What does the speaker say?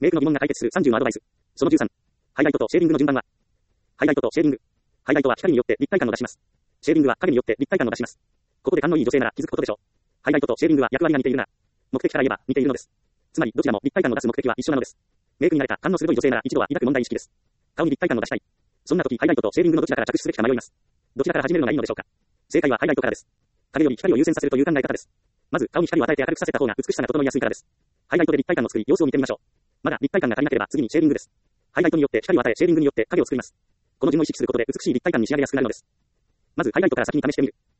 メイクの疑問が解決する30のアドバイス。その13。ハイライトとシェーディングの順番は、ハイライトとシェーディング。ハイライトは光によって立体感を出します。シェーディングは影によって立体感を出します。ここで勘のいい女性なら気づくことでしょう。ハイライトとシェーディングは役割が似ているな。目的から言えば似ているのです。つまりどちらも立体感を出す目的は一緒なのです。メイクに慣れた勘の鋭い女性なら一度は抱く問題意識です。顔に立体感を出したい。そんな時ハイライトとシェーディングのどちらから着手すべきか迷います。どちらから始めるのがいいのでしょうか。正解はハイライトからです。影より光を優先させるという考え方です。まず顔に光を与えて明るくさせた方が美しさが整いやすいからです。ハイライトで立体感を作り様子を見てみましょう。まだ立体感が足りなければ次にシェーディングです。ハイライトによって光を与えシェーディングによって影を作ります。この順を意識することで美しい立体感に仕上げやすくなるのです。まずハイライトから先に試してみる。